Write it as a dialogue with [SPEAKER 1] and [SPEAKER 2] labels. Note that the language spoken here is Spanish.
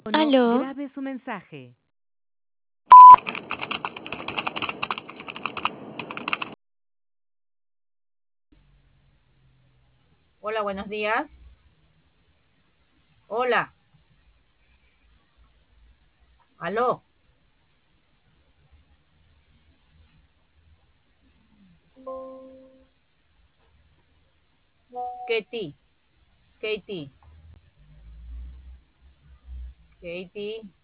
[SPEAKER 1] No
[SPEAKER 2] Aló,
[SPEAKER 1] grabe su mensaje.
[SPEAKER 3] Hola, buenos días. Hola, aló. Katie, Katie, Katie.